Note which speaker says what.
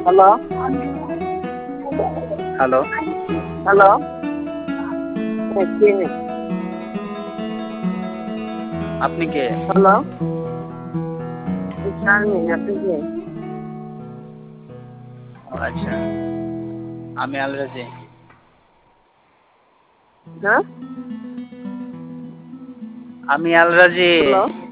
Speaker 1: Hello
Speaker 2: hello,
Speaker 1: hello কে
Speaker 2: আপনি কে?
Speaker 1: Hello Sharmin আপনি কে?
Speaker 2: ও আচ্ছা, আমি আলরাজি।
Speaker 1: হ্যাঁ
Speaker 2: আমি আলরাজি।
Speaker 1: হ্যালো